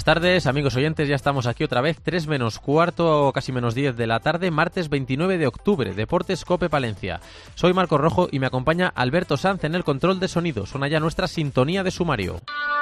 buenas tardes, amigos oyentes, ya estamos aquí otra vez, 3 menos cuarto, casi menos 10 de la tarde, martes 29 de octubre, Deportes Cope Palencia. Soy Marcos Rojo y me acompaña Alberto Sanz en el control de sonido. Suena ya nuestra sintonía de sumario.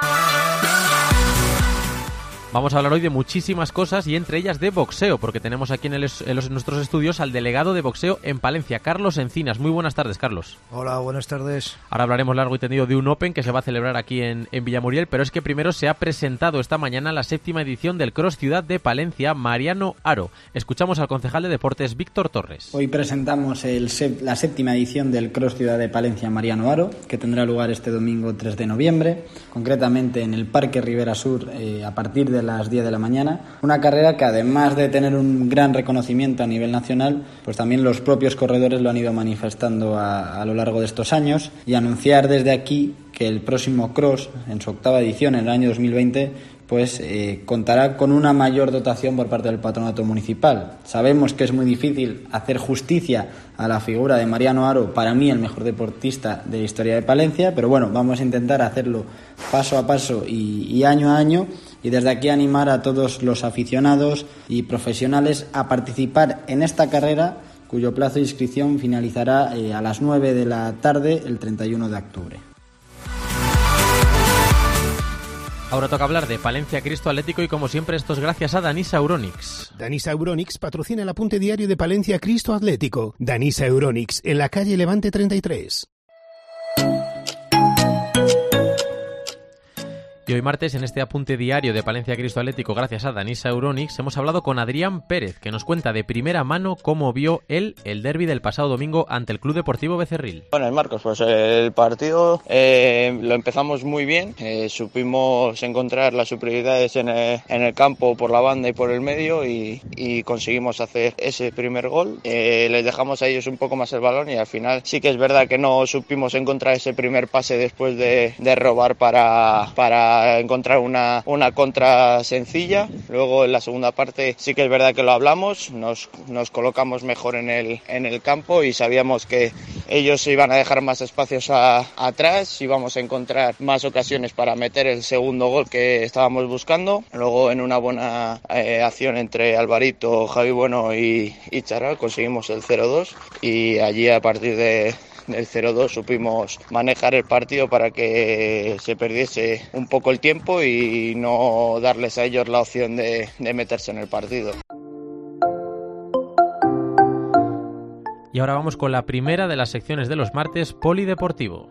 Vamos a hablar hoy de muchísimas cosas y entre ellas de boxeo, porque tenemos aquí en nuestros estudios al delegado de boxeo en Palencia, Carlos Encinas. Muy buenas tardes, Carlos. Hola, buenas tardes. Ahora hablaremos largo y tendido de un Open que se va a celebrar aquí en Villamuriel, pero es que primero se ha presentado esta mañana la 7ª edición del Cross Ciudad de Palencia, Mariano Haro. Escuchamos al concejal de deportes, Víctor Torres. Hoy presentamos la 7ª edición del Cross Ciudad de Palencia, Mariano Haro, que tendrá lugar este domingo 3 de noviembre, concretamente en el Parque Ribera Sur, a partir de las 10 de la mañana. Una carrera que, además de tener un gran reconocimiento a nivel nacional, pues también los propios corredores lo han ido manifestando a lo largo de estos años, y anunciar desde aquí que el próximo Cross, en su 8ª edición, en el año 2020, pues contará con una mayor dotación por parte del patronato municipal. Sabemos que es muy difícil hacer justicia a la figura de Mariano Haro, para mí el mejor deportista de la historia de Palencia, pero bueno, vamos a intentar hacerlo paso a paso y año a año, y desde aquí animar a todos los aficionados y profesionales a participar en esta carrera, cuyo plazo de inscripción finalizará a las 9 de la tarde el 31 de octubre. Ahora toca hablar de Palencia Cristo Atlético y como siempre esto es gracias a Danisa Euronics. Danisa Euronics patrocina el apunte diario de Palencia Cristo Atlético. Danisa Euronics, en la calle Levante 33. Y hoy martes, en este apunte diario de Palencia Cristo Atlético, gracias a Danisa Euronics, hemos hablado con Adrián Pérez, que nos cuenta de primera mano cómo vio él el derbi del pasado domingo ante el Club Deportivo Becerril. Bueno, Marcos, pues el partido lo empezamos muy bien, supimos encontrar las superioridades en el campo por la banda y por el medio y conseguimos hacer ese primer gol. Les dejamos a ellos un poco más el balón y al final sí que es verdad que no supimos encontrar ese primer pase después de robar para encontrar una contra sencilla. Luego en la segunda parte sí que es verdad que lo hablamos, nos colocamos mejor en el campo y sabíamos que ellos iban a dejar más espacios atrás, íbamos a encontrar más ocasiones para meter el segundo gol que estábamos buscando. Luego en una buena acción entre Alvarito, Javi Bueno y Charal conseguimos el 0-2 y allí a partir del 0-2 supimos manejar el partido para que se perdiese un poco el tiempo y no darles a ellos la opción de meterse en el partido. Y ahora vamos con la primera de las secciones de los martes, Polideportivo.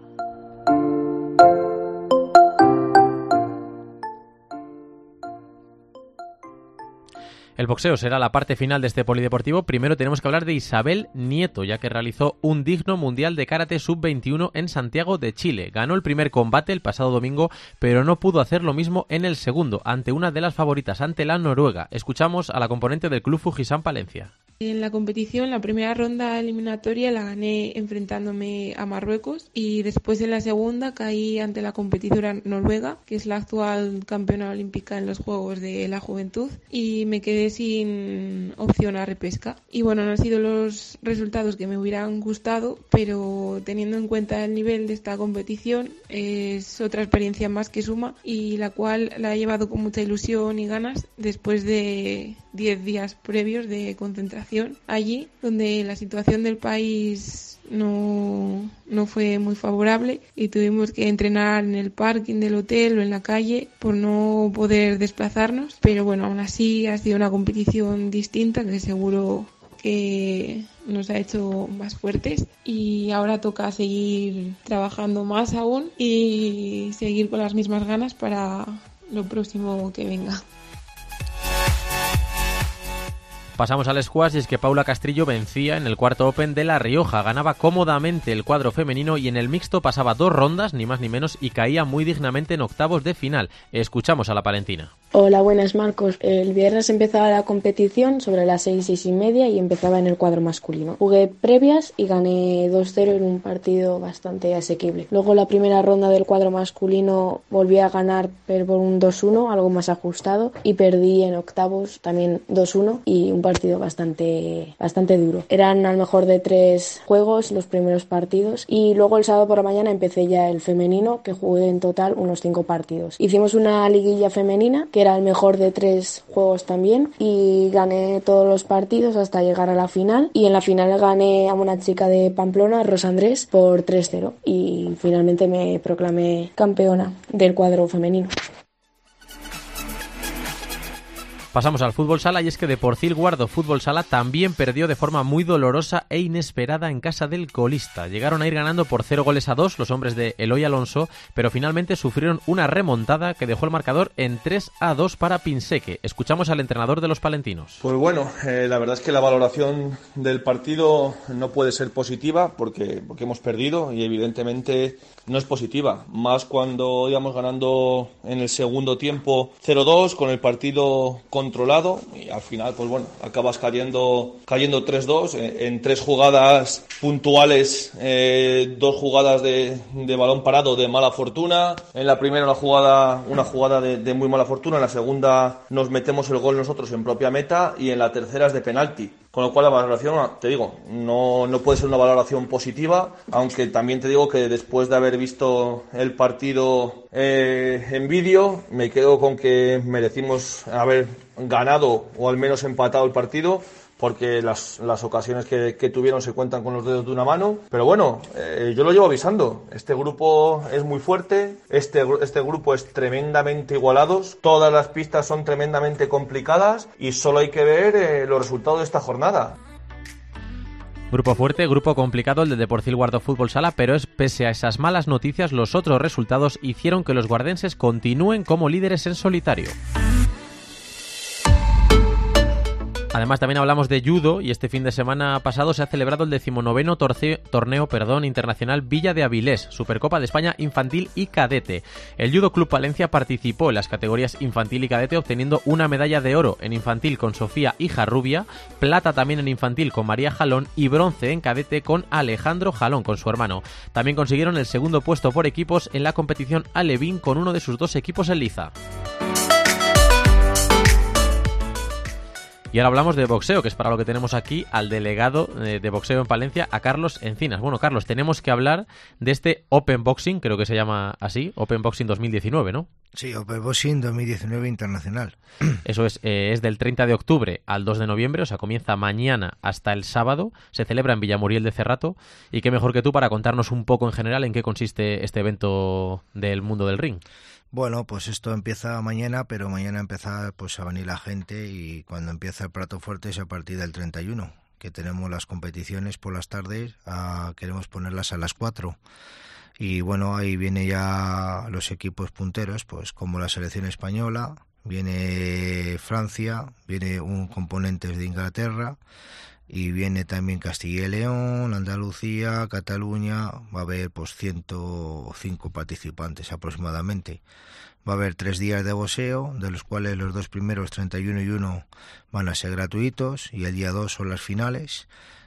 El boxeo será la parte final de este polideportivo. Primero tenemos que hablar de Isabel Nieto, ya que realizó un digno mundial de karate sub-21 en Santiago de Chile. Ganó el primer combate el pasado domingo, pero no pudo hacer lo mismo en el segundo, ante una de las favoritas, ante la noruega. Escuchamos a la componente del Club Fujisan Palencia. En la competición, la primera ronda eliminatoria la gané enfrentándome a Marruecos y después en la segunda caí ante la competidora noruega, que es la actual campeona olímpica en los Juegos de la Juventud, y me quedé sin opción a repesca. Y bueno, no han sido los resultados que me hubieran gustado, pero teniendo en cuenta el nivel de esta competición, es otra experiencia más que suma y la cual la he llevado con mucha ilusión y ganas después de 10 días previos de concentración allí, donde la situación del país no fue muy favorable y tuvimos que entrenar en el parking del hotel o en la calle por no poder desplazarnos, pero bueno, aún así ha sido una competición distinta que seguro que nos ha hecho más fuertes y ahora toca seguir trabajando más aún y seguir con las mismas ganas para lo próximo que venga. Pasamos al squash y es que Paula Castrillo vencía en el cuarto Open de La Rioja, ganaba cómodamente el cuadro femenino y en el mixto pasaba 2 rondas, ni más ni menos, y caía muy dignamente en octavos de final. Escuchamos a la palentina. Hola, buenas Marcos. El viernes empezaba la competición sobre las 6:30 y empezaba en el cuadro masculino. Jugué previas y gané 2-0 en un partido bastante asequible. Luego la primera ronda del cuadro masculino volví a ganar pero por un 2-1, algo más ajustado, y perdí en octavos también 2-1 y un un partido bastante duro. Eran a lo mejor de 3 juegos los primeros partidos y luego el sábado por la mañana empecé ya el femenino, que jugué en total unos 5 partidos. Hicimos una liguilla femenina que era el mejor de 3 juegos también y gané todos los partidos hasta llegar a la final, y en la final gané a una chica de Pamplona, Rosa Andrés, por 3-0 y finalmente me proclamé campeona del cuadro femenino. Pasamos al fútbol sala, y es que Deporcil Guardo Fútbol Sala también perdió de forma muy dolorosa e inesperada en casa del colista. Llegaron a ir ganando por 0-2 los hombres de Eloy Alonso, pero finalmente sufrieron una remontada que dejó el marcador en 3-2 para Pinseque. Escuchamos al entrenador de los palentinos. Pues bueno, la verdad es que la valoración del partido no puede ser positiva porque hemos perdido, y evidentemente no es positiva, más cuando íbamos ganando en el segundo tiempo 0-2 con el partido controlado, y al final pues bueno, acabas cayendo 3-2 en 3 jugadas puntuales, 2 jugadas de balón parado de mala fortuna. En la primera una jugada de muy mala fortuna, en la segunda nos metemos el gol nosotros en propia meta, y en la tercera es de penalti. Con lo cual la valoración, te digo, no puede ser una valoración positiva, aunque también te digo que después de haber visto el partido en vídeo, me quedo con que merecimos haber ganado o al menos empatado el partido, porque las ocasiones que tuvieron se cuentan con los dedos de una mano. Pero bueno, yo lo llevo avisando. Este grupo es muy fuerte, este grupo es tremendamente igualados, todas las pistas son tremendamente complicadas y solo hay que ver los resultados de esta jornada. Grupo fuerte, grupo complicado el de Deporcil Guardo Fútbol Sala, pero pese a esas malas noticias, los otros resultados hicieron que los guardenses continúen como líderes en solitario. Además, también hablamos de judo, y este fin de semana pasado se ha celebrado el 19º torneo internacional Villa de Avilés, Supercopa de España infantil y cadete. El Judo Club Palencia participó en las categorías infantil y cadete, obteniendo una medalla de oro en infantil con Sofía Hijarrubia, plata también en infantil con María Jalón y bronce en cadete con Alejandro Jalón, con su hermano. También consiguieron el segundo puesto por equipos en la competición alevín con uno de sus 2 equipos en liza. Y ahora hablamos de boxeo, que es para lo que tenemos aquí al delegado de boxeo en Palencia, a Carlos Encinas. Bueno, Carlos, tenemos que hablar de este Open Boxing, creo que se llama así, Open Boxing 2019, ¿no? Sí, Open Boxing 2019 internacional. Eso es del 30 de octubre al 2 de noviembre, o sea, comienza mañana hasta el sábado, se celebra en Villamuriel de Cerrato, y qué mejor que tú para contarnos un poco en general en qué consiste este evento del mundo del ring. Bueno, pues esto empieza mañana, pero mañana empieza pues a venir la gente, y cuando empieza el plato fuerte es a partir del 31, que tenemos las competiciones por las tardes, queremos ponerlas a las 4. Y bueno, ahí viene ya los equipos punteros, pues como la selección española, viene Francia, viene un componente de Inglaterra, y viene también Castilla y León, Andalucía, Cataluña. Va a haber pues 105 participantes aproximadamente. Va a haber 3 días de boxeo, de los cuales los 2 primeros, 31 y 1, van a ser gratuitos, y el día 2 son las finales,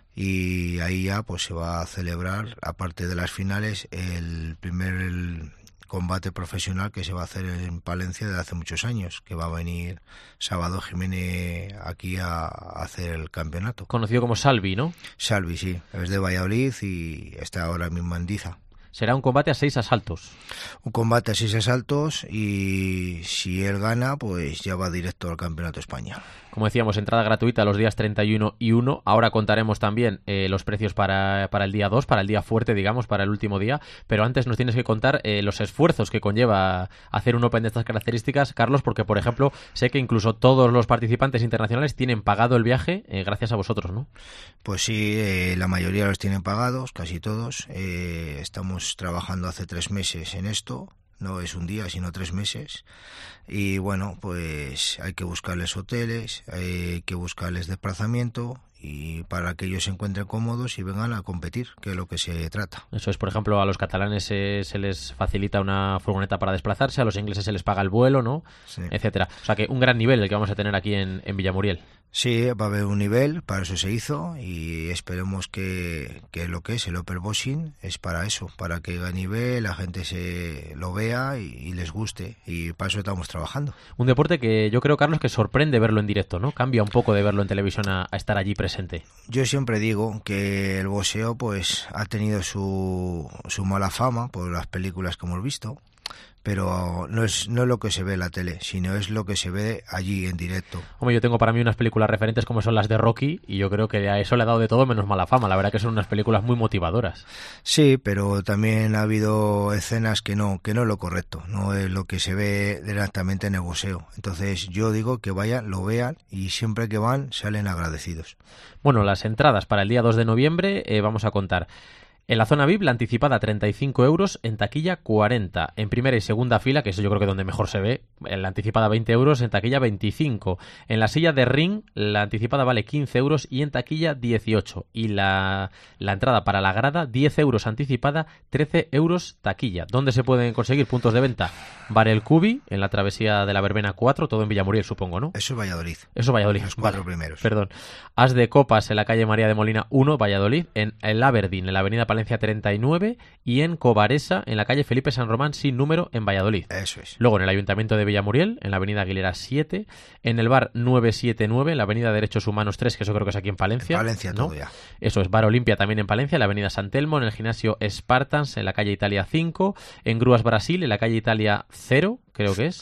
y ahí ya pues se va a celebrar, aparte de las finales, el primer combate profesional que se va a hacer en Palencia desde hace muchos años, que va a venir Sábado Jiménez aquí a hacer el campeonato. Conocido como Salvi, ¿no? Salvi, sí, es de Valladolid y está ahora mismo en Diza. Será un combate a 6 asaltos. Un combate a 6 asaltos, y si él gana, pues ya va directo al Campeonato de España. Como decíamos, entrada gratuita los días 31 y 1. Ahora contaremos también los precios para el día 2, para el día fuerte, digamos, para el último día. Pero antes nos tienes que contar los esfuerzos que conlleva hacer un Open de estas características, Carlos, porque, por ejemplo, sé que incluso todos los participantes internacionales tienen pagado el viaje gracias a vosotros, ¿no? Pues sí, la mayoría los tienen pagados, casi todos. Estamos trabajando hace 3 meses en esto. No es un día, sino 3 meses. Y bueno, pues hay que buscarles hoteles, hay que buscarles desplazamiento, y para que ellos se encuentren cómodos y vengan a competir, que es lo que se trata. Eso es, por ejemplo, a los catalanes se les facilita una furgoneta para desplazarse, a los ingleses se les paga el vuelo, ¿no? Sí. Etcétera. O sea que un gran nivel el que vamos a tener aquí en Villamuriel. Sí, va a haber un nivel, para eso se hizo, y esperemos que lo que es el Openboxing es para eso, para que a nivel la gente se lo vea y les guste, y para eso estamos trabajando. Un deporte que yo creo, Carlos, que sorprende verlo en directo, ¿no? Cambia un poco de verlo en televisión a estar allí presente. Yo siempre digo que el boxeo pues ha tenido su mala fama por las películas que hemos visto, pero no es lo que se ve en la tele, sino es lo que se ve allí en directo. Hombre, yo tengo para mí unas películas referentes como son las de Rocky, y yo creo que a eso le ha dado de todo menos mala fama. La verdad que son unas películas muy motivadoras. Sí, pero también ha habido escenas que no es lo correcto, no es lo que se ve directamente en el boxeo. Entonces yo digo que vayan, lo vean, y siempre que van salen agradecidos. Bueno, las entradas para el día 2 de noviembre vamos a contar. En la zona VIP, la anticipada 35 euros, en taquilla 40. En primera y segunda fila, que eso yo creo que es donde mejor se ve, en la anticipada 20 euros, en taquilla 25. En la silla de ring, la anticipada vale 15 euros y en taquilla 18. Y la entrada para la grada, 10 euros anticipada, 13 euros taquilla. ¿Dónde se pueden conseguir puntos de venta? Bar El Cubi, en la travesía de la Verbena 4, todo en Villamuriel, supongo, ¿no? Eso es Valladolid. Eso es Valladolid. Los 4 primeros. Perdón. As de Copas, en la calle María de Molina 1, Valladolid. En el Aberdeen, en la avenida Palencia 39, y en Cobaresa, en la calle Felipe San Román sin número, en Valladolid. Eso es. Luego en el Ayuntamiento de Villamuriel, en la avenida Aguilera 7, en el bar 979, en la avenida Derechos Humanos 3, que eso creo que es aquí en Palencia. En Palencia, ¿no? todo ya. Eso es, bar Olimpia también en Palencia, en la avenida San Telmo, en el gimnasio Spartans, en la calle Italia 5, en Grúas Brasil, en la calle Italia 0, creo que es.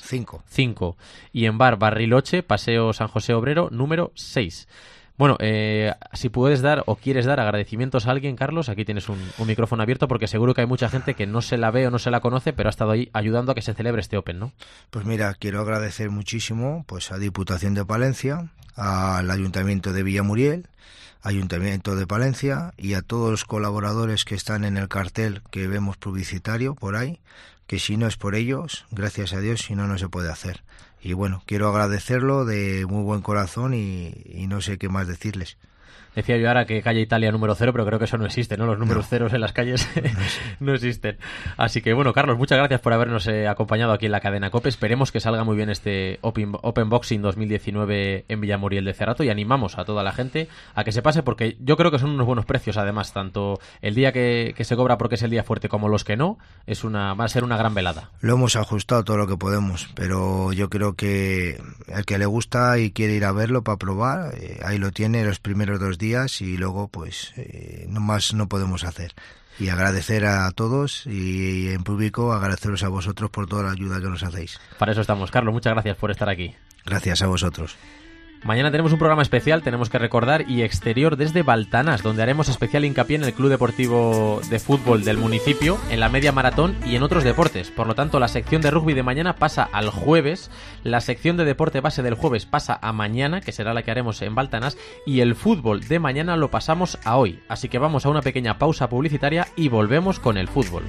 5. Y en bar Barriloche, Paseo San José Obrero, número 6. Bueno, si puedes dar o quieres dar agradecimientos a alguien, Carlos, aquí tienes un micrófono abierto, porque seguro que hay mucha gente que no se la ve o no se la conoce, pero ha estado ahí ayudando a que se celebre este Open, ¿no? Pues mira, quiero agradecer muchísimo pues a Diputación de Palencia, al Ayuntamiento de Villamuriel, Ayuntamiento de Palencia y a todos los colaboradores que están en el cartel que vemos publicitario por ahí, que si no es por ellos, gracias a Dios, si no, no se puede hacer. Y bueno, quiero agradecerlo de muy buen corazón y no sé qué más decirles. Decía yo ahora que calle Italia número 0, pero creo que eso no existe, ¿no? Los números ceros en las calles no existen. Así que bueno, Carlos, muchas gracias por habernos acompañado aquí en la cadena COPE. Esperemos que salga muy bien este Open Boxing 2019 en Villamuriel de Cerrato, y animamos a toda la gente a que se pase, porque yo creo que son unos buenos precios. Además, tanto el día que se cobra porque es el día fuerte como los que no, va a ser una gran velada. Lo hemos ajustado todo lo que podemos, pero yo creo que el que le gusta y quiere ir a verlo para probar, ahí lo tiene los primeros 2 días, y luego pues no más no podemos hacer. Y agradecer a todos, y en público agradeceros a vosotros por toda la ayuda que nos hacéis. Para eso estamos. Carlos, muchas gracias por estar aquí. Gracias a vosotros. Mañana tenemos un programa especial, tenemos que recordar, y exterior desde Baltanás, donde haremos especial hincapié en el Club Deportivo de Fútbol del municipio, en la media maratón y en otros deportes. Por lo tanto, la sección de rugby de mañana pasa al jueves, la sección de deporte base del jueves pasa a mañana, que será la que haremos en Baltanás, y el fútbol de mañana lo pasamos a hoy. Así que vamos a una pequeña pausa publicitaria y volvemos con el fútbol.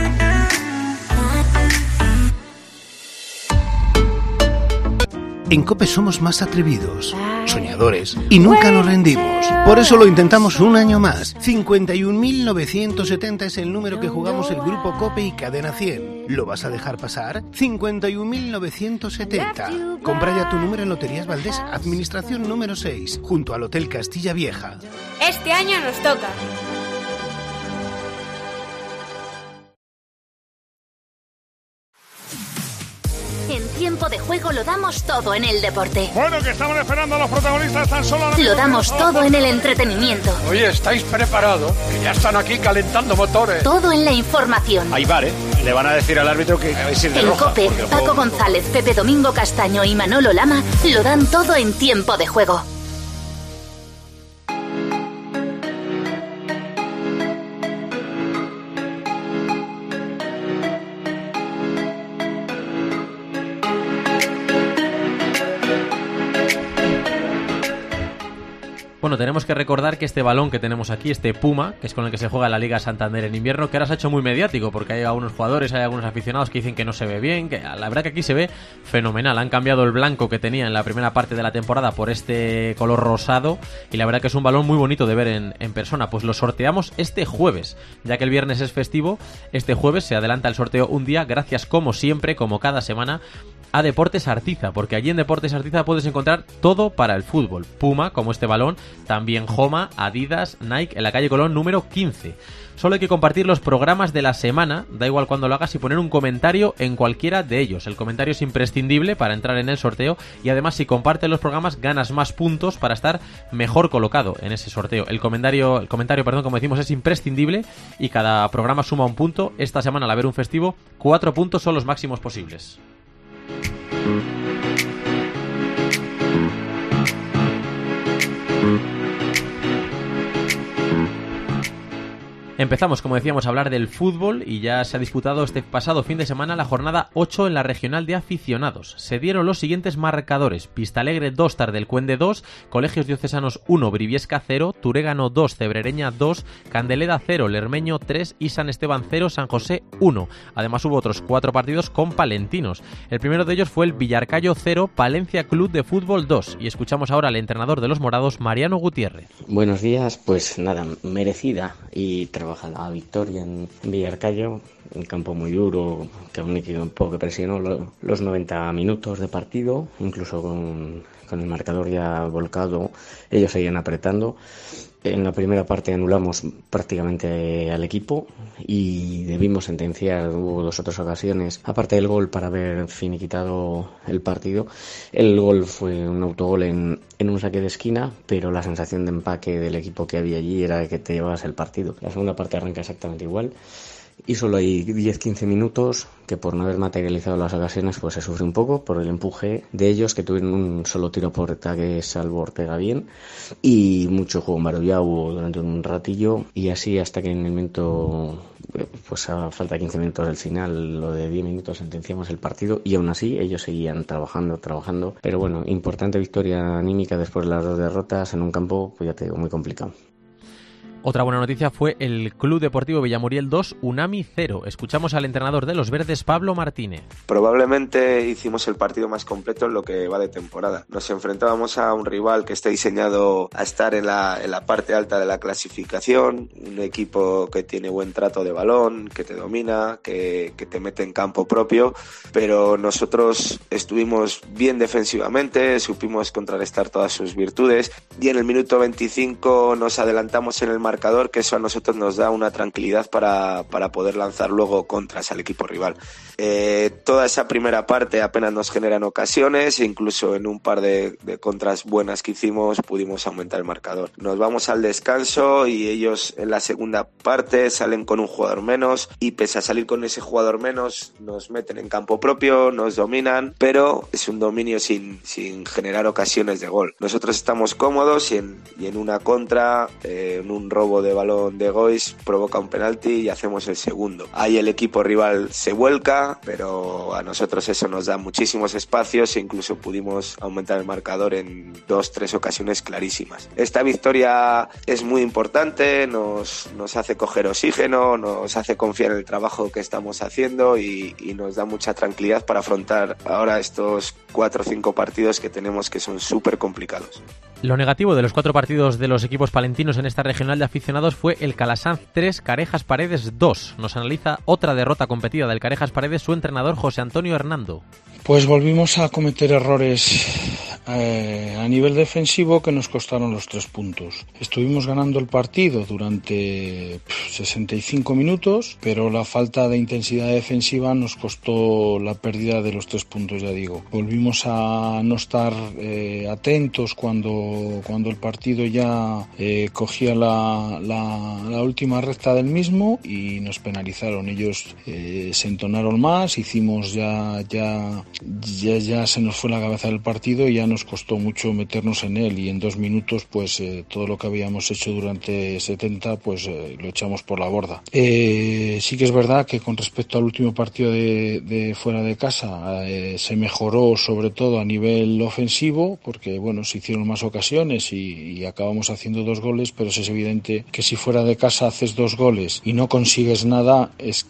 En COPE somos más atrevidos, soñadores, y nunca nos rendimos. Por eso lo intentamos un año más. 51.970 es el número que jugamos el Grupo COPE y Cadena 100. ¿Lo vas a dejar pasar? 51.970. Compra ya tu número en Loterías Valdés, Administración número 6, junto al Hotel Castilla Vieja. Este año nos toca. En tiempo de juego lo damos todo en el deporte. Bueno, que estamos esperando a los protagonistas tan solo. Lo damos todo en el entretenimiento. Oye, ¿estáis preparados? Que ya están aquí calentando motores. Todo en la información. Hay VAR, ¿eh? Le van a decir al árbitro que debe ir de roja. En COPE, Paco González, Pepe Domingo Castaño y Manolo Lama lo dan todo en tiempo de juego. Bueno, tenemos que recordar que este balón que tenemos aquí, este Puma, que es con el que se juega la Liga Santander en invierno, que ahora se ha hecho muy mediático, porque hay algunos jugadores, hay algunos aficionados que dicen que no se ve bien, que la verdad que aquí se ve fenomenal. Han cambiado el blanco que tenía en la primera parte de la temporada por este color rosado, y la verdad que es un balón muy bonito de ver en persona. Pues lo sorteamos este jueves, ya que el viernes es festivo. Este jueves se adelanta el sorteo un día, gracias como siempre, como cada semana, a Deportes Artiza, porque allí en Deportes Artiza puedes encontrar todo para el fútbol. Puma, como este balón, también Homa, Adidas, Nike, en la calle Colón número 15. Solo hay que compartir los programas de la semana, da igual cuando lo hagas, y poner un comentario en cualquiera de ellos. El comentario es imprescindible para entrar en el sorteo y además si compartes los programas ganas más puntos para estar mejor colocado en ese sorteo. El comentario, como decimos, es imprescindible y cada programa suma un punto. Esta semana, al haber un festivo, 4 puntos son los máximos posibles. Empezamos, como decíamos, a hablar del fútbol y ya se ha disputado este pasado fin de semana la jornada 8 en la regional de aficionados. Se dieron los siguientes marcadores: Vistalegre 2, Tardelcuende 2, Colegios Diocesanos 1, Briviesca 0, Turégano 2, Cebrereña 2, Candeleda 0, Lermeño 3 y San Esteban 0, San José 1. Además hubo otros 4 partidos con palentinos. El primero de ellos fue el Villarcayo 0, Palencia Club de Fútbol 2. Y escuchamos ahora al entrenador de los morados, Mariano Gutiérrez. Buenos días, pues nada, merecida y trabajada la victoria en Villarcayo, un campo muy duro, que un equipo que presionó los 90 minutos de partido, incluso con el marcador ya volcado, ellos seguían apretando. En la primera parte anulamos prácticamente al equipo y debimos sentenciar. Hubo 2 otras ocasiones, aparte del gol, para haber finiquitado el partido. El gol fue un autogol en un saque de esquina, pero la sensación de empaque del equipo que había allí era que te llevabas el partido. La segunda parte arranca exactamente igual. Y solo hay 10-15 minutos que, por no haber materializado las ocasiones, pues se sufre un poco por el empuje de ellos, que tuvieron un solo tiro por que salvo Ortega bien, y mucho juego maravillado durante un ratillo, y así hasta que en el momento, pues a falta de 15 minutos del final, lo de 10 minutos, sentenciamos el partido, y aún así ellos seguían trabajando, pero bueno, importante victoria anímica después de las 2 derrotas en un campo, pues ya te digo, muy complicado. Otra buena noticia fue el Club Deportivo Villamuriel 2, Unami 0. Escuchamos al entrenador de los verdes, Pablo Martínez. Probablemente hicimos el partido más completo en lo que va de temporada. Nos enfrentábamos a un rival que está diseñado a estar en la parte alta de la clasificación, un equipo que tiene buen trato de balón, que te domina, que te mete en campo propio, pero nosotros estuvimos bien defensivamente, supimos contrarrestar todas sus virtudes y en el minuto 25 nos adelantamos en el marcador, que eso a nosotros nos da una tranquilidad para poder lanzar luego contras al equipo rival. Toda esa primera parte apenas nos generan ocasiones, e incluso en un par de contras buenas que hicimos pudimos aumentar el marcador. Nos vamos al descanso y ellos en la segunda parte salen con un jugador menos y pese a salir con ese jugador menos nos meten en campo propio, nos dominan, pero es un dominio sin generar ocasiones de gol. Nosotros estamos cómodos y en una contra, en un robo de balón de Gois, provoca un penalti y hacemos el segundo. Ahí el equipo rival se vuelca, pero a nosotros eso nos da muchísimos espacios e incluso pudimos aumentar el marcador en 2-3 ocasiones clarísimas. Esta victoria es muy importante, nos hace coger oxígeno, nos hace confiar en el trabajo que estamos haciendo y nos da mucha tranquilidad para afrontar ahora estos 4 o 5 partidos que tenemos, que son súper complicados. Lo negativo de los 4 partidos de los equipos palentinos en esta regional de aficionados fue el Calasanz 3, Carejas Paredes 2. Nos analiza otra derrota competida del Carejas Paredes su entrenador José Antonio Hernando. Pues volvimos a cometer errores a nivel defensivo que nos costaron los 3 puntos. Estuvimos ganando el partido durante 65 minutos, pero la falta de intensidad defensiva nos costó la pérdida de los 3 puntos, ya digo. Volvimos a no estar atentos cuando el partido ya cogía la última recta del mismo y nos penalizaron. Ellos se entonaron más, hicimos ya se nos fue la cabeza del partido y ya nos costó mucho meternos en él, y en 2 minutos pues todo lo que habíamos hecho durante 70 pues lo echamos por la borda. Sí que es verdad que con respecto al último partido de fuera de casa se mejoró sobre todo a nivel ofensivo, porque bueno, se hicieron más ocasiones y acabamos haciendo 2 goles, pero es evidente que si fuera de casa haces 2 goles y no consigues nada, es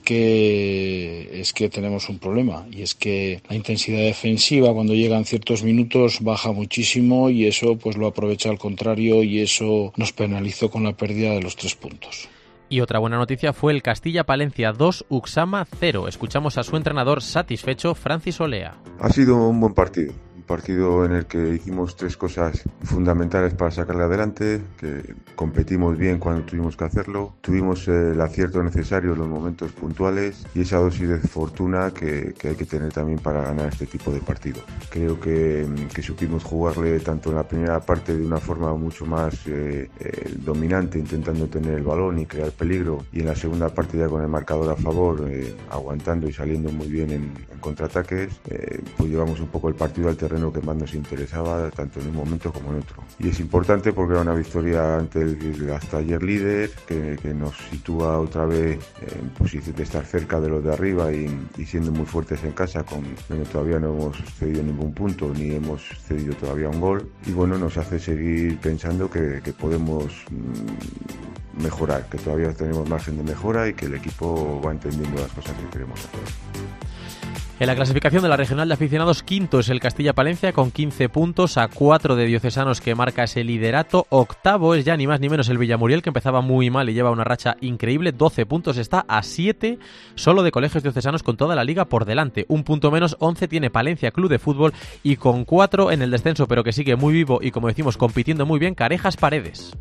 que tenemos un problema, y es que la intensidad defensiva cuando llegan ciertos minutos baja muchísimo, y eso pues lo aprovecha al contrario, y eso nos penalizó con la pérdida de los 3 puntos. Y otra buena noticia fue el Castilla-Palencia 2, Uxama 0. Escuchamos a su entrenador satisfecho, Francis Olea. Ha sido un buen partido. Partido en el que hicimos 3 cosas fundamentales para sacarle adelante, que competimos bien cuando tuvimos que hacerlo, tuvimos el acierto necesario en los momentos puntuales y esa dosis de fortuna que hay que tener también para ganar este tipo de partidos. Creo que supimos jugarle tanto en la primera parte de una forma mucho más dominante, intentando tener el balón y crear peligro, y en la segunda parte ya con el marcador a favor, aguantando y saliendo muy bien en contraataques, pues llevamos un poco el partido al terreno que más nos interesaba, tanto en un momento como en otro. Y es importante porque era una victoria ante el hasta ayer líder, que nos sitúa otra vez en posición de estar cerca de los de arriba y siendo muy fuertes en casa, donde todavía no hemos cedido ningún punto ni hemos cedido todavía un gol. Y bueno, nos hace seguir pensando que podemos mejorar, que todavía tenemos margen de mejora y que el equipo va entendiendo las cosas que queremos hacer. En la clasificación de la regional de aficionados, quinto es el Castilla-Palencia con 15 puntos, a 4 de Diocesanos, que marca ese liderato. Octavo es ya ni más ni menos el Villamuriel, que empezaba muy mal y lleva una racha increíble, 12 puntos, está a 7 solo de Colegios Diocesanos, con toda la liga por delante. Un punto menos, 11 tiene Palencia Club de Fútbol, y con 4 en el descenso, pero que sigue muy vivo y, como decimos, compitiendo muy bien, Carejas Paredes.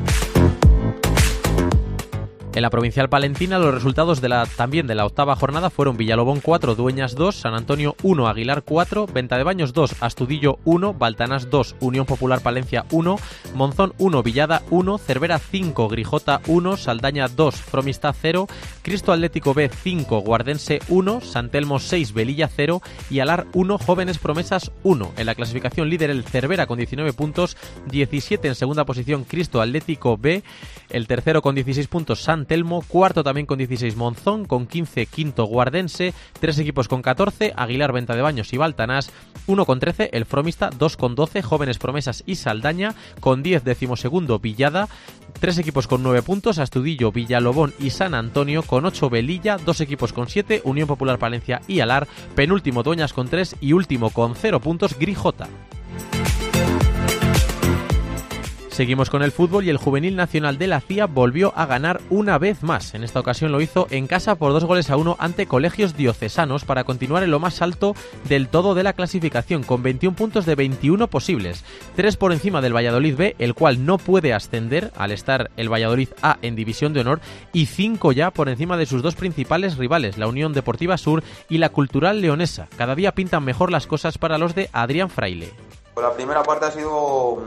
En la provincial palentina, los resultados también de la octava jornada fueron Villalobón 4, Dueñas 2, San Antonio 1, Aguilar 4, Ventadebaños 2, Astudillo 1, Baltanás 2, Unión Popular Palencia 1, Monzón 1, Villada 1, Cervera 5, Grijota 1, Saldaña 2, Fromista 0, Cristo Atlético B 5, Guardense 1, San Telmo 6, Velilla 0 y Alar 1, Jóvenes Promesas 1. En la clasificación líder el Cervera con 19 puntos, 17 en segunda posición Cristo Atlético B, el tercero con 16 puntos San Telmo, cuarto también con 16 Monzón, con 15 quinto Guardense, 3 equipos con 14, Aguilar, Ventadebaños y Baltanás, 1 con 13 el Fromista, 2 con 12 Jóvenes Promesas y Saldaña, con 10 decimosegundo Villada, 3 equipos con 9 puntos, Astudillo, Villalobón y San Antonio, con 8 Velilla, 2 equipos con 7, Unión Popular Palencia y Alar, penúltimo Dueñas con 3 y último con 0 puntos Grijota. Seguimos con el fútbol y el Juvenil Nacional de la CIA volvió a ganar una vez más. En esta ocasión lo hizo en casa por 2-1 ante Colegios Diocesanos para continuar en lo más alto del todo de la clasificación, con 21 puntos de 21 posibles. 3 por encima del Valladolid B, el cual no puede ascender al estar el Valladolid A en División de Honor, y 5 ya por encima de sus dos principales rivales, la Unión Deportiva Sur y la Cultural Leonesa. Cada día pintan mejor las cosas para los de Adrián Fraile. La primera parte ha sido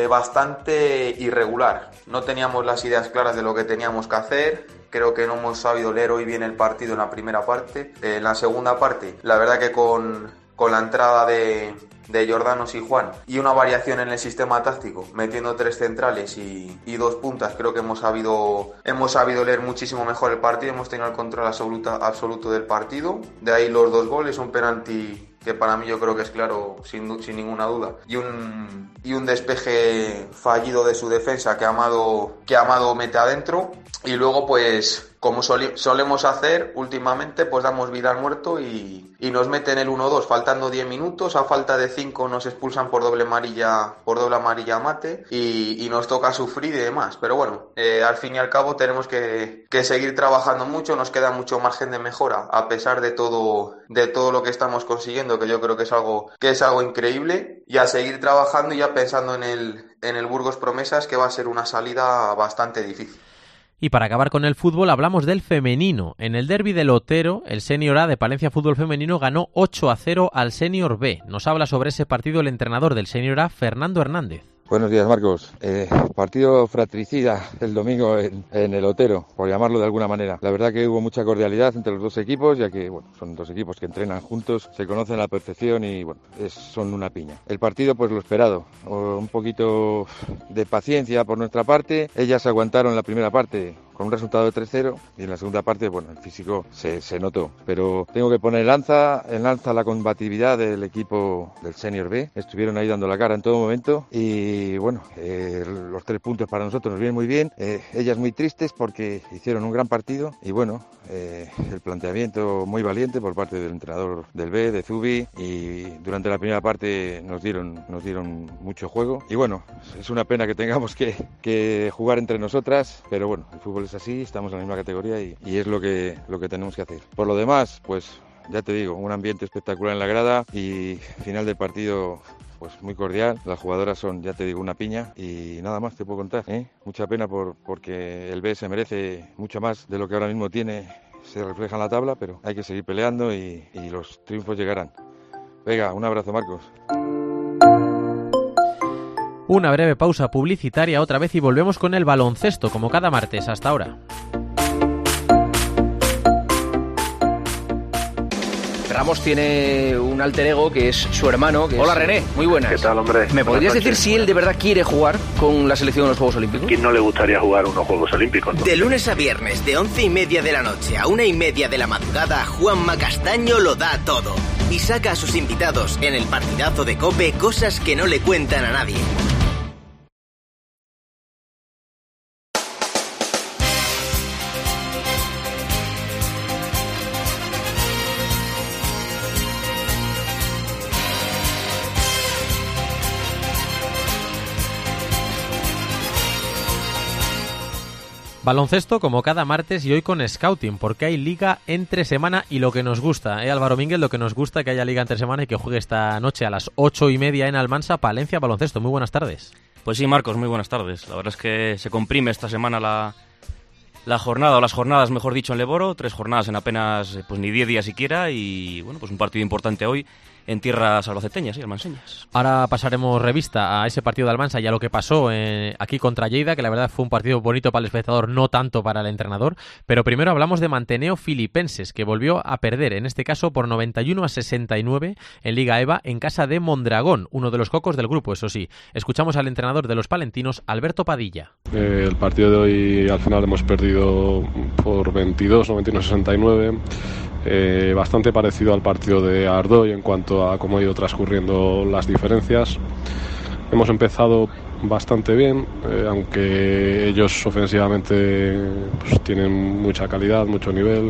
bastante irregular. No teníamos las ideas claras de lo que teníamos que hacer. Creo que no hemos sabido leer hoy bien el partido en la primera parte. En la segunda parte, la verdad que con la entrada de Jordanos y Juan y una variación en el sistema táctico, metiendo 3 centrales y 2 puntas, creo que hemos sabido leer muchísimo mejor el partido. Hemos tenido el control absoluto del partido. De ahí los 2 goles, un penalti que para mí yo creo que es claro sin ninguna duda, y un despeje fallido de su defensa que Amado mete adentro. Y luego, pues, como solemos hacer últimamente, pues damos vida al muerto y nos meten el 1-2 faltando 10 minutos. A falta de 5 nos expulsan por doble amarilla a Mate y nos toca sufrir y demás. Pero bueno, al fin y al cabo tenemos que seguir trabajando mucho. Nos queda mucho margen de mejora a pesar de todo lo que estamos consiguiendo, que yo creo que es algo increíble. Y a seguir trabajando y ya pensando en el Burgos Promesas, que va a ser una salida bastante difícil. Y para acabar con el fútbol hablamos del femenino. En el derbi del Otero, el Senior A de Palencia Fútbol Femenino ganó 8-0 al Senior B. Nos habla sobre ese partido el entrenador del Senior A, Fernando Hernández. Buenos días, Marcos. Partido fratricida el domingo en el Otero, por llamarlo de alguna manera. La verdad que hubo mucha cordialidad entre los dos equipos, ya que son dos equipos que entrenan juntos, se conocen a la perfección y son una piña. El partido, pues lo esperado, un poquito de paciencia por nuestra parte. Ellas aguantaron la primera parte con un resultado de 3-0 y en la segunda parte, el físico se notó. Pero tengo que poner en lanza la combatividad del equipo del Senior B. Estuvieron ahí dando la cara en todo momento y los 3 puntos para nosotros nos vienen muy bien. Ellas muy tristes porque hicieron un gran partido y el planteamiento muy valiente por parte del entrenador del B, de Zubi, y durante la primera parte nos dieron mucho juego. Y bueno, es una pena que tengamos que jugar entre nosotras, pero bueno, el fútbol es así, estamos en la misma categoría y es lo que tenemos que hacer. Por lo demás, pues ya te digo, un ambiente espectacular en la grada y final del partido pues muy cordial. Las jugadoras son, ya te digo, una piña y nada más te puedo contar, ¿eh? Mucha pena porque el B se merece mucho más de lo que ahora mismo tiene, se refleja en la tabla, pero hay que seguir peleando y los triunfos llegarán. Venga, un abrazo, Marcos. Una breve pausa publicitaria otra vez y volvemos con el baloncesto, como cada martes. Hasta ahora. Ramos tiene un alter ego que es su hermano. Hola, René, muy buenas. ¿Qué tal, hombre? ¿Me podrías decir si él de verdad quiere jugar con la selección de los Juegos Olímpicos? ¿Quién no le gustaría jugar unos Juegos Olímpicos, no? De lunes a viernes, de 11:30 de la noche a 1:30 de la madrugada, Juanma Castaño lo da todo. Y saca a sus invitados en el partidazo de COPE cosas que no le cuentan a nadie. Baloncesto como cada martes y hoy con Scouting, porque hay liga entre semana y lo que nos gusta, Álvaro Mínguez, lo que nos gusta que haya liga entre semana y que juegue esta noche a las 8:30 en Almansa, Palencia Baloncesto. Muy buenas tardes. Pues sí, Marcos, muy buenas tardes. La verdad es que se comprime esta semana la jornada, o las jornadas, mejor dicho, en Leboro. 3 jornadas en apenas pues ni 10 días siquiera y bueno, pues un partido importante hoy en tierras albaceteñas y almanseñas. Ahora pasaremos revista a ese partido de Almansa y a lo que pasó aquí contra Lleida, que la verdad fue un partido bonito para el espectador, no tanto para el entrenador. Pero primero hablamos de Manteneo Filipenses, que volvió a perder, en este caso por 91-69 en Liga EVA en casa de Mondragón, uno de los cocos del grupo, eso sí. Escuchamos al entrenador de los palentinos, Alberto Padilla. El partido de hoy al final hemos perdido por 22, 91-69. Bastante parecido al partido de Ardoy en cuanto a cómo ha ido transcurriendo las diferencias. Hemos empezado bastante bien, aunque ellos ofensivamente pues, tienen mucha calidad, mucho nivel,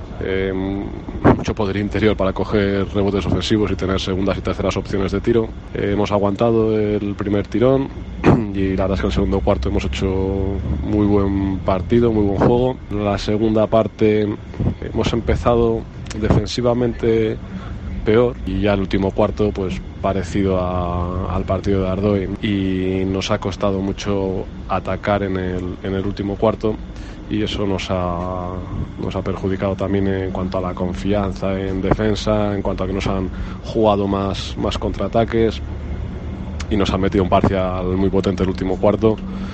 mucho poder interior para coger rebotes ofensivos y tener segundas y terceras opciones de tiro. Hemos aguantado el primer tirón y la verdad es que en el segundo cuarto hemos hecho muy buen partido, muy buen juego. La segunda parte hemos empezado defensivamente peor y ya el último cuarto pues parecido al partido de Ardoy y nos ha costado mucho atacar en el último cuarto y eso nos ha perjudicado también en cuanto a la confianza en defensa, en cuanto a que nos han jugado más contraataques y nos han metido un parcial muy potente el último cuarto,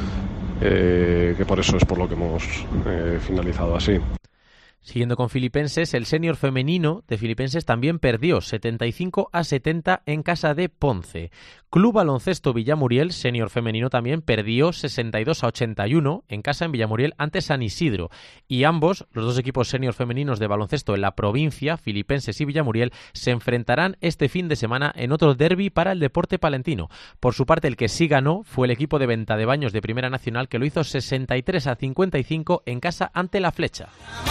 que por eso es por lo que hemos finalizado así. Siguiendo con Filipenses, el senior femenino de Filipenses también perdió 75-70 en casa de Ponce. Club Baloncesto Villamuriel, senior femenino, también perdió 62-81 en casa en Villamuriel ante San Isidro. Y ambos, los dos equipos senior femeninos de baloncesto en la provincia, Filipenses y Villamuriel, se enfrentarán este fin de semana en otro derbi para el deporte palentino. Por su parte, el que sí ganó fue el equipo de Ventadebaños de Primera Nacional, que lo hizo 63-55 en casa ante La Flecha.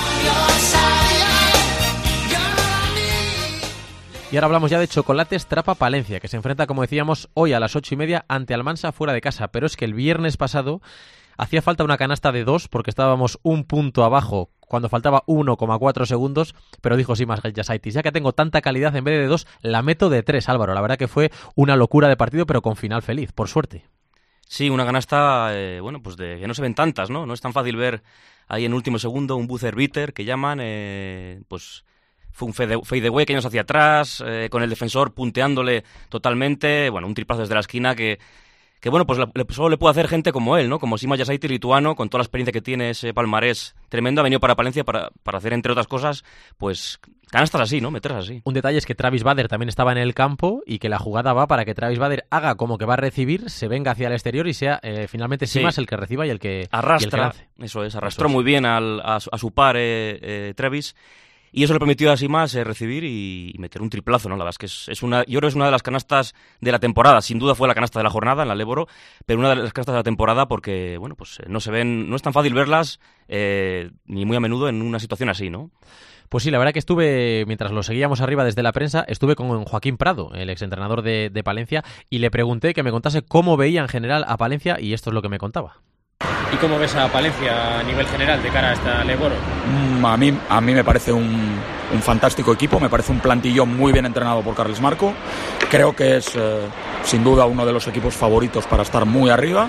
Y ahora hablamos ya de Chocolates Trapa Palencia, que se enfrenta, como decíamos, hoy a las 8:30 ante Almansa fuera de casa. Pero es que el viernes pasado hacía falta una canasta de 2 porque estábamos un punto abajo cuando faltaba 1,4 segundos, pero dijo Simas Yasaitis, ya que tengo tanta calidad, en vez de 2 la meto de 3, Álvaro. La verdad que fue una locura de partido, pero con final feliz, por suerte. Sí, una canasta, bueno, pues de que no se ven tantas, ¿no? No es tan fácil ver ahí en último segundo un buzzer beater que llaman, pues fue un fadeaway que nos hacia atrás, con el defensor punteándole totalmente, bueno, un triplazo desde la esquina que bueno, pues solo le puede hacer gente como él, ¿no? Como Simas Yasaitis, lituano, con toda la experiencia que tiene, ese palmarés tremendo, ha venido para Palencia para hacer, entre otras cosas, pues canastas así, ¿no? Meterlas así. Un detalle es que Travis Bader también estaba en el campo y que la jugada va para que Travis Bader haga como que va a recibir, se venga hacia el exterior y sea finalmente Simas el que reciba y el que arrastra, y el que lance. Eso es, arrastró muy bien a su par Travis. Y eso le permitió así más recibir y meter un triplazo, ¿no? La verdad es que yo creo que es una de las canastas de la temporada. Sin duda fue la canasta de la jornada en la Leboro, pero una de las canastas de la temporada porque, bueno, pues no es tan fácil verlas ni muy a menudo en una situación así, ¿no? Pues sí, la verdad que estuve, mientras lo seguíamos arriba desde la prensa, estuve con Joaquín Prado, el exentrenador de Palencia, y le pregunté que me contase cómo veía en general a Palencia, y esto es lo que me contaba. ¿Y cómo ves a Palencia a nivel general de cara a esta Leboro? A mí me parece un fantástico equipo, me parece un plantillón muy bien entrenado por Carles Marco. Creo que es sin duda uno de los equipos favoritos para estar muy arriba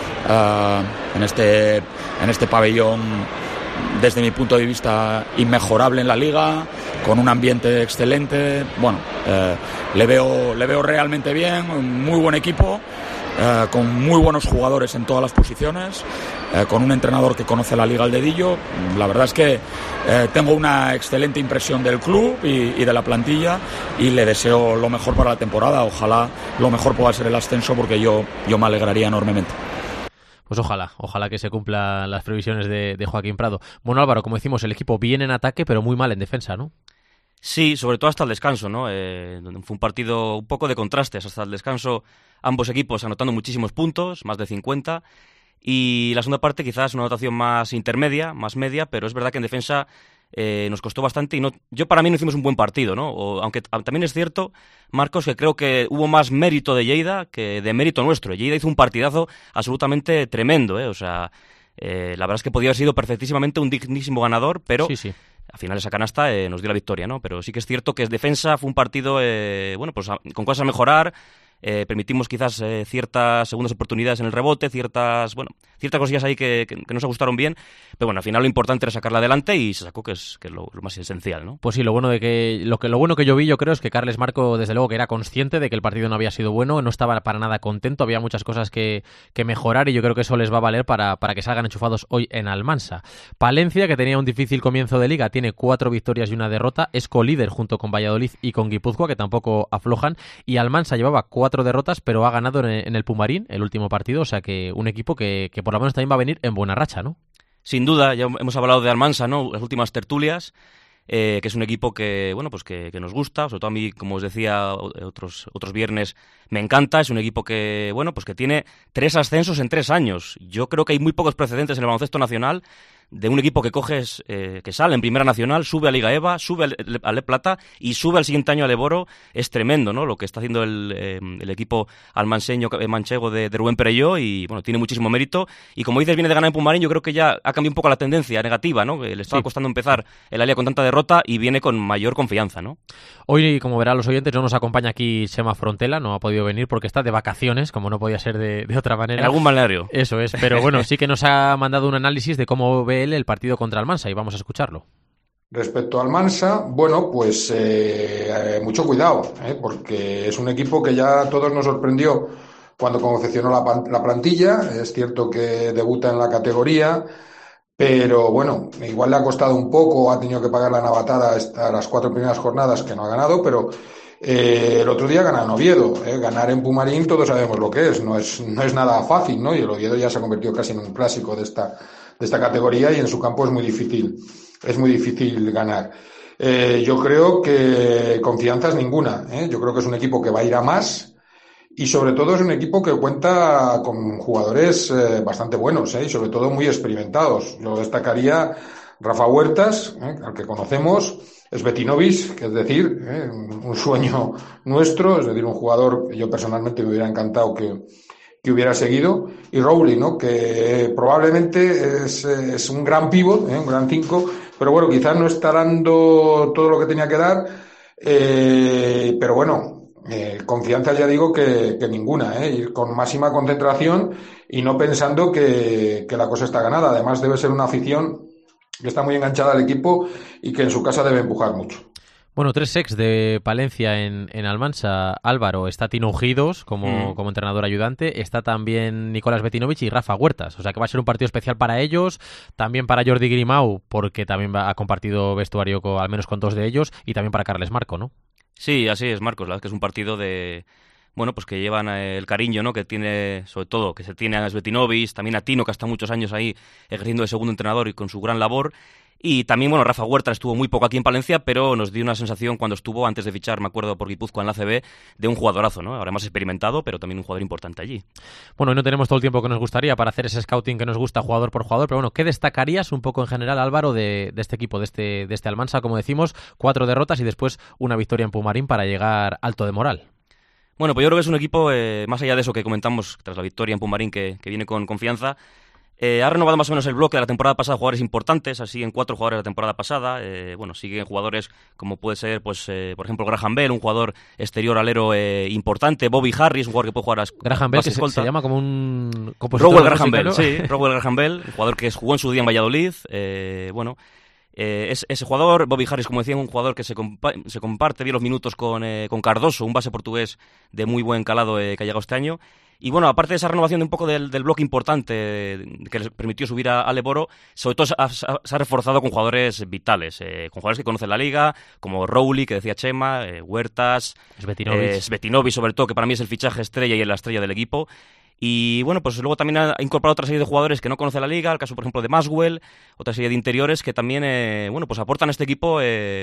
en este pabellón, desde mi punto de vista, inmejorable en la liga, con un ambiente excelente. Bueno, le veo realmente bien, un muy buen equipo. Con muy buenos jugadores en todas las posiciones, con un entrenador que conoce la liga al dedillo. La verdad es que tengo una excelente impresión del club y de la plantilla, y le deseo lo mejor para la temporada. Ojalá lo mejor pueda ser el ascenso, porque yo me alegraría enormemente. Pues ojalá que se cumplan las previsiones de Joaquín Prado. Bueno, Álvaro, como decimos, el equipo viene en ataque, pero muy mal en defensa, ¿no? Sí, sobre todo hasta el descanso, ¿no? Donde fue un partido un poco de contrastes. Hasta el descanso, ambos equipos anotando muchísimos puntos, más de 50. Y la segunda parte quizás una anotación más intermedia, más media, pero es verdad que en defensa nos costó bastante. Para mí no hicimos un buen partido, ¿no? Aunque también es cierto, Marcos, que creo que hubo más mérito de Lleida que de mérito nuestro. Lleida hizo un partidazo absolutamente tremendo, ¿eh? O sea, la verdad es que podía haber sido perfectísimamente un dignísimo ganador, pero... Sí. Al final esa canasta nos dio la victoria, ¿no? Pero sí que es cierto que defensa fue un partido, pues con cosas a mejorar. Permitimos quizás ciertas segundas oportunidades en el rebote, ciertas cosillas ahí que nos gustaron bien, pero bueno, al final lo importante era sacarla adelante y se sacó, que es lo más esencial, ¿no? Pues sí, lo bueno que yo vi, yo creo, es que Carles Marco, desde luego, que era consciente de que el partido no había sido bueno, no estaba para nada contento, había muchas cosas que mejorar, y yo creo que eso les va a valer para que salgan enchufados hoy en Almansa. Palencia, que tenía un difícil comienzo de liga, tiene 4 victorias y una derrota, es colíder junto con Valladolid y con Guipúzcoa, que tampoco aflojan, y Almansa llevaba 4 derrotas, pero ha ganado en el Pumarín el último partido, o sea que un equipo que por lo menos también va a venir en buena racha, ¿no? Sin duda, ya hemos hablado de Almansa, ¿no? Las últimas tertulias, que es un equipo que, bueno, pues que nos gusta, sobre todo a mí, como os decía otros viernes, me encanta. Es un equipo que, bueno, pues que tiene 3 ascensos en 3 años. Yo creo que hay muy pocos precedentes en el baloncesto nacional de un equipo que sale en Primera Nacional, sube a Liga EVA, sube a Le Plata y sube al siguiente año a Leboro. Es tremendo, ¿no? Lo que está haciendo el equipo manchego de Rubén Perelló, y bueno, tiene muchísimo mérito. Y como dices, viene de ganar en Pumarín. Yo creo que ya ha cambiado un poco la tendencia negativa, ¿no? Le estaba costando empezar el Alia con tanta derrota y viene con mayor confianza, ¿no? Hoy, como verán los oyentes, no nos acompaña aquí Chema Frontela, no ha podido venir porque está de vacaciones, como no podía ser de otra manera. En algún balneario. Eso es, pero bueno, sí que nos ha mandado un análisis de cómo ve él el partido contra Almansa, y vamos a escucharlo. Respecto al Almansa, bueno, pues mucho cuidado, porque es un equipo que ya a todos nos sorprendió cuando confeccionó la plantilla. Es cierto que debuta en la categoría, pero bueno, igual le ha costado un poco, ha tenido que pagar la navatada a las 4 primeras jornadas que no ha ganado, pero el otro día gana en Oviedo. Ganar en Pumarín todos sabemos lo que es, no es nada fácil, ¿no? Y el Oviedo ya se ha convertido casi en un clásico de esta categoría, y en su campo es muy difícil ganar. Yo creo que confianzas ninguna, yo creo que es un equipo que va a ir a más, y sobre todo es un equipo que cuenta con jugadores bastante buenos, y sobre todo muy experimentados. Yo destacaría Rafa Huertas, al que conocemos, Svetinovic, que es decir, un sueño nuestro, es decir, un jugador que yo personalmente me hubiera encantado que hubiera seguido, y Rowley, ¿no? Que probablemente es un gran pívot, un gran 5, pero bueno, quizás no está dando todo lo que tenía que dar, pero bueno, confianza ya digo que ninguna, ir con máxima concentración y no pensando que la cosa está ganada. Además debe ser una afición que está muy enganchada al equipo y que en su casa debe empujar mucho. Bueno, 3 ex de Palencia en Almansa. Álvaro, está Tino Ujidos como entrenador ayudante, está también Nicolás Betinovic y Rafa Huertas, o sea que va a ser un partido especial para ellos, también para Jordi Grimau, porque también ha compartido vestuario al menos con 2 de ellos, y también para Carles Marco, ¿no? Sí, así es, Marcos, la verdad es que es un partido bueno, pues que llevan el cariño, ¿no? Que tiene, sobre todo, que se tiene a Svetinovic, también a Tino, que está muchos años ahí ejerciendo de segundo entrenador y con su gran labor. Y también, bueno, Rafa Huerta estuvo muy poco aquí en Palencia, pero nos dio una sensación cuando estuvo, antes de fichar, me acuerdo, por Guipúzcoa en la ACB, de un jugadorazo, ¿no? Ahora más experimentado, pero también un jugador importante allí. Bueno, no tenemos todo el tiempo que nos gustaría para hacer ese scouting que nos gusta jugador por jugador, pero bueno, ¿qué destacarías un poco en general, Álvaro, de este equipo, de este Almansa? Como decimos, 4 derrotas y después una victoria en Pumarín para llegar alto de moral. Bueno, pues yo creo que es un equipo, más allá de eso que comentamos tras la victoria en Pumarín, que viene con confianza. Ha renovado más o menos el bloque de la temporada pasada, jugadores importantes, así en 4 jugadores de la temporada pasada. Bueno, siguen jugadores como puede ser, pues por ejemplo, Graham Bell, un jugador exterior alero importante. Bobby Harris, un jugador que puede jugar a Graham Bell, que se llama como un compositor. Rowell Graham Bell, sí, Rowell Graham Bell, un jugador que jugó en su día en Valladolid. Ese jugador, Bobby Harris, como decía, un jugador que se comparte bien los minutos con Cardoso, un base portugués de muy buen calado que ha llegado este año. Y bueno, aparte de esa renovación de un poco del bloque importante que les permitió subir a Leboro, sobre todo se ha reforzado con jugadores vitales, con jugadores que conocen la liga, como Rowley, que decía Chema, Huertas, Svetinovic sobre todo, que para mí es el fichaje estrella y la estrella del equipo. Y bueno, pues luego también ha incorporado otra serie de jugadores que no conoce la liga, el caso por ejemplo de Maswell, otra serie de interiores que también pues aportan a este equipo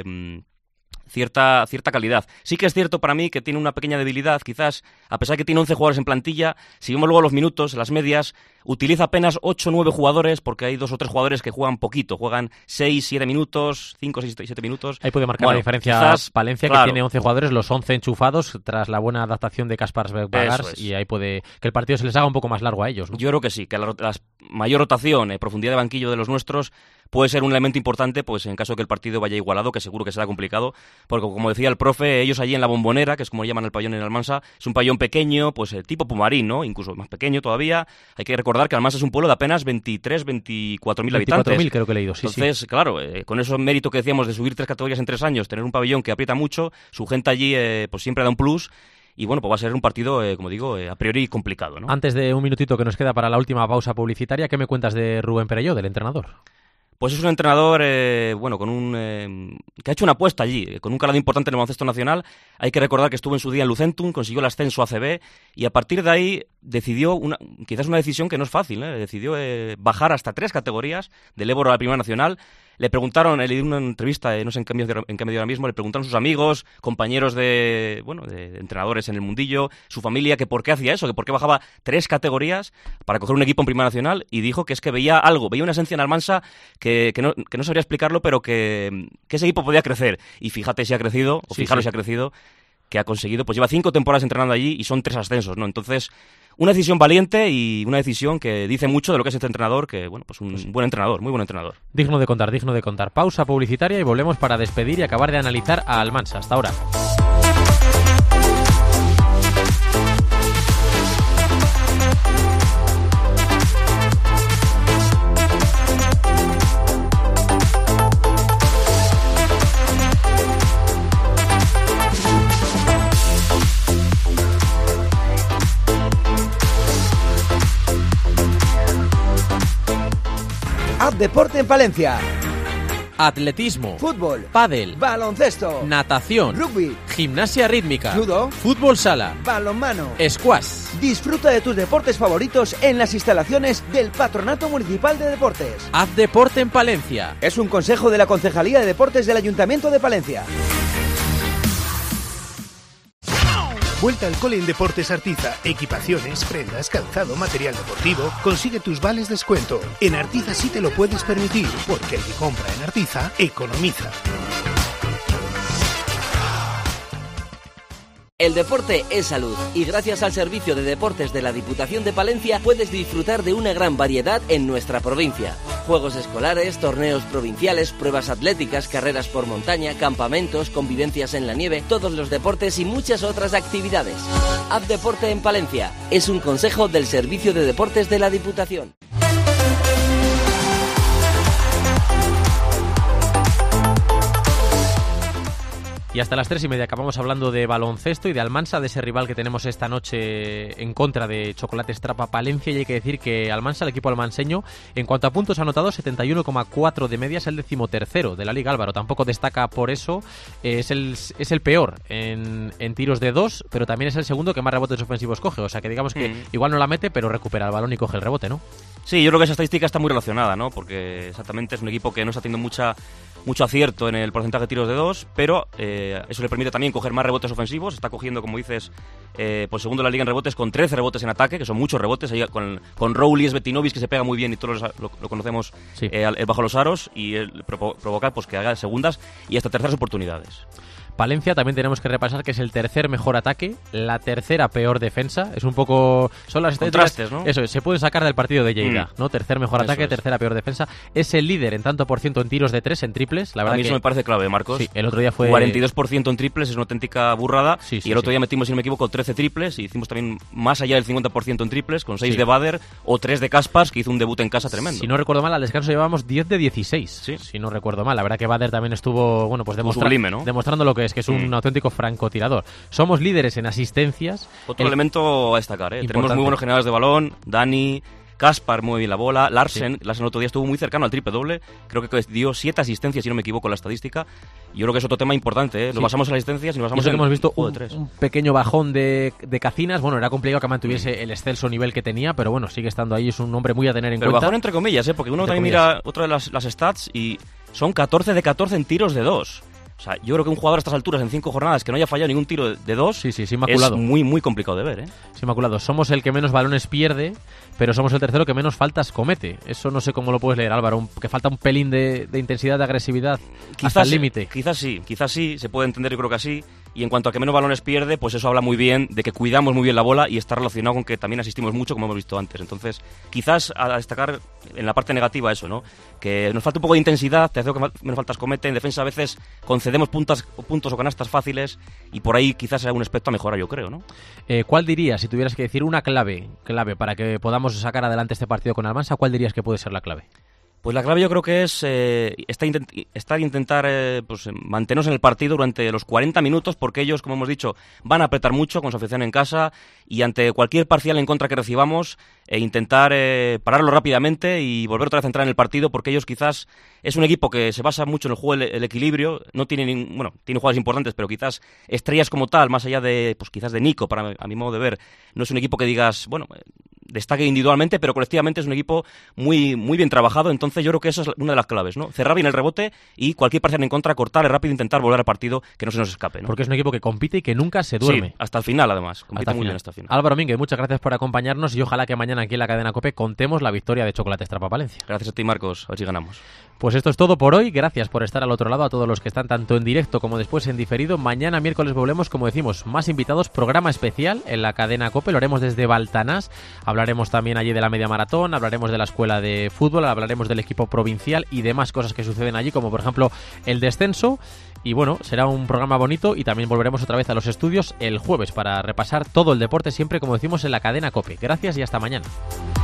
cierta calidad. Sí que es cierto para mí que tiene una pequeña debilidad, quizás, a pesar de que tiene 11 jugadores en plantilla, si vemos luego los minutos, las medias, utiliza apenas 8 o 9 jugadores, porque hay 2 o 3 jugadores que juegan poquito, juegan 6, 7 minutos, 5, 6, 7 minutos. Ahí puede marcar la diferencia quizás, Palencia, claro, que tiene 11 jugadores, los 11 enchufados, tras la buena adaptación de Kaspar Bagars, y ahí puede que el partido se les haga un poco más largo a ellos, ¿no? Yo creo que sí, que la mayor rotación, profundidad de banquillo de los nuestros, puede ser un elemento importante, pues en caso de que el partido vaya igualado, que seguro que será complicado, porque como decía el profe, ellos allí en la Bombonera, que es como llaman el pabellón en Almansa, es un pabellón pequeño, pues tipo Pumarín, ¿no? Incluso más pequeño todavía. Hay que recordar que Almansa es un pueblo de apenas 24.000 habitantes. 24.000 creo que he leído, sí. Entonces, claro, con ese mérito que decíamos de subir 3 categorías en 3 años, tener un pabellón que aprieta mucho, su gente allí pues siempre da un plus. Y bueno, pues va a ser un partido, como digo, a priori complicado, ¿no? Antes de un minutito que nos queda para la última pausa publicitaria, ¿qué me cuentas de Rubén Perelló, del entrenador? Pues es un entrenador, con que ha hecho una apuesta allí, con un calado importante en el baloncesto nacional. Hay que recordar que estuvo en su día en Lucentum, consiguió el ascenso a ACB y a partir de ahí decidió, quizás una decisión que no es fácil, decidió bajar hasta 3 categorías del Éboro a la Primera Nacional. Le preguntaron, le di una entrevista, no sé en qué medio ahora mismo, le preguntaron sus amigos, compañeros de entrenadores en el mundillo, su familia, que por qué hacía eso, que por qué bajaba 3 categorías para coger un equipo en Primera Nacional, y dijo que es que veía una esencia en Almansa que no sabría explicarlo, pero que ese equipo podía crecer. Y fíjate si ha crecido, si ha crecido, que ha conseguido, pues lleva 5 temporadas entrenando allí y son 3 ascensos, ¿no? Entonces, una decisión valiente y una decisión que dice mucho de lo que es este entrenador, que bueno, pues un buen entrenador, muy buen entrenador. Digno de contar. Pausa publicitaria y volvemos para despedir y acabar de analizar a Almansa. Hasta ahora. Haz deporte en Palencia. Atletismo, fútbol, pádel, baloncesto, natación, rugby, gimnasia rítmica, judo, fútbol sala, balonmano, squash. Disfruta de tus deportes favoritos en las instalaciones del Patronato Municipal de Deportes. Haz deporte en Palencia. Es un consejo de la Concejalía de Deportes del Ayuntamiento de Palencia. Vuelta al cole en Deportes Artiza. Equipaciones, prendas, calzado, material deportivo. Consigue tus vales descuento. En Artiza sí te lo puedes permitir, porque el que compra en Artiza economiza. El deporte es salud y gracias al servicio de deportes de la Diputación de Palencia puedes disfrutar de una gran variedad en nuestra provincia. Juegos escolares, torneos provinciales, pruebas atléticas, carreras por montaña, campamentos, convivencias en la nieve, todos los deportes y muchas otras actividades. Haz deporte en Palencia. Es un consejo del Servicio de Deportes de la Diputación. Y hasta las 3:30 acabamos hablando de baloncesto y de Almansa, de ese rival que tenemos esta noche en contra de Chocolates Trapa Palencia. Y hay que decir que Almansa, el equipo almanseño, en cuanto a puntos anotado, 71,4 de media, es el 13º de la Liga. Álvaro tampoco destaca por eso, es el peor en tiros de 2, pero también es el segundo que más rebotes ofensivos coge. O sea que digamos que igual no la mete, pero recupera el balón y coge el rebote, ¿no? Sí, yo creo que esa estadística está muy relacionada, ¿no? Porque exactamente es un equipo que no está teniendo mucho acierto en el porcentaje de tiros de 2, pero eso le permite también coger más rebotes ofensivos. Está cogiendo, como dices, pues segundo en la liga en rebotes, con 13 rebotes en ataque, que son muchos rebotes, ahí con Rowley, Svetinovic, que se pega muy bien y todos lo conocemos, sí. Bajo los aros, y provoca pues que haga segundas y hasta terceras oportunidades. Palencia también tenemos que repasar que es el tercer mejor ataque, la tercera peor defensa. Es un poco... Son las contrastes, ¿no? Eso, se pueden sacar del partido de Lleida, ¿no? Tercer mejor ataque, tercera peor defensa. Es el líder en tanto por ciento en tiros de 3, en triples. La verdad a mí eso me parece clave, Marcos. Sí, el otro día fue... 42% en triples, es una auténtica burrada. Sí, y el otro día metimos, si no me equivoco, 13 triples. Y hicimos también más allá del 50% en triples, con 6 de Bader o 3 de Caspars, que hizo un debut en casa tremendo. Si no recuerdo mal, al descanso llevábamos 10 de 16. Sí. Si no recuerdo mal. La verdad que Bader también estuvo, bueno, pues sublime, ¿no? Demostrando lo que es un auténtico francotirador. Somos líderes en asistencias. Otro elemento a destacar, Tenemos muy buenos generadores de balón, Dani, Caspar mueve bien la bola, Larsen el otro día estuvo muy cercano al triple doble, creo que dio 7 asistencias, si no me equivoco, la estadística. Yo creo que es otro tema importante, Nos basamos en las asistencias y nos basamos en... hemos visto un pequeño bajón de Cacinas. Bueno, era complicado que mantuviese el excelso nivel que tenía, pero bueno, sigue estando ahí, es un hombre muy a tener en cuenta. Pero bajón entre comillas, porque uno también mira otra de las stats y son 14 de 14 en tiros de 2. O sea, yo creo que un jugador a estas alturas en 5 jornadas que no haya fallado ningún tiro de 2 inmaculado. Es muy, muy complicado de ver, Es inmaculado. Somos el que menos balones pierde, pero somos el tercero que menos faltas comete. Eso no sé cómo lo puedes leer, Álvaro. Que falta un pelín de intensidad, de agresividad hasta el límite. Quizás sí, se puede entender, yo creo que así. Y en cuanto a que menos balones pierde, pues eso habla muy bien de que cuidamos muy bien la bola y está relacionado con que también asistimos mucho, como hemos visto antes. Entonces, quizás a destacar en la parte negativa eso, ¿no? Que nos falta un poco de intensidad, te hace que menos faltas comete. En defensa a veces concedemos puntos o canastas fáciles y por ahí quizás sea un aspecto a mejorar, yo creo, ¿no? ¿Cuál dirías, si tuvieras que decir una clave para que podamos sacar adelante este partido con Almansa, cuál dirías que puede ser la clave? Pues la clave yo creo que es intentar pues, mantenernos en el partido durante los 40 minutos, porque ellos, como hemos dicho, van a apretar mucho con su afición en casa y ante cualquier parcial en contra que recibamos, intentar pararlo rápidamente y volver otra vez a entrar en el partido, porque ellos quizás es un equipo que se basa mucho en el juego, el equilibrio, no tiene tiene jugadores importantes, pero quizás estrellas como tal, más allá de pues quizás de Nico, a mi modo de ver, no es un equipo que digas, destaque individualmente, pero colectivamente es un equipo muy, muy bien trabajado. Entonces yo creo que eso es una de las claves, ¿no? Cerrar bien el rebote y cualquier parcial en contra, cortar rápido e intentar volver al partido, que no se nos escape, ¿no? Porque es un equipo que compite y que nunca se duerme. Sí, hasta el final además, compite muy bien hasta el final. Álvaro Mínguez, muchas gracias por acompañarnos y ojalá que mañana aquí en la cadena COPE contemos la victoria de Chocolates Trapa Palencia. Gracias a ti, Marcos, a ver si ganamos. Pues esto es todo por hoy, gracias por estar al otro lado, a todos los que están tanto en directo como después en diferido. Mañana miércoles volvemos, como decimos, más invitados, programa especial en la cadena COPE, lo haremos desde Baltanás, hablaremos también allí de la media maratón, hablaremos de la escuela de fútbol, hablaremos del equipo provincial y demás cosas que suceden allí, como por ejemplo el descenso. Y bueno, será un programa bonito y también volveremos otra vez a los estudios el jueves para repasar todo el deporte, siempre como decimos en la cadena COPE. Gracias y hasta mañana.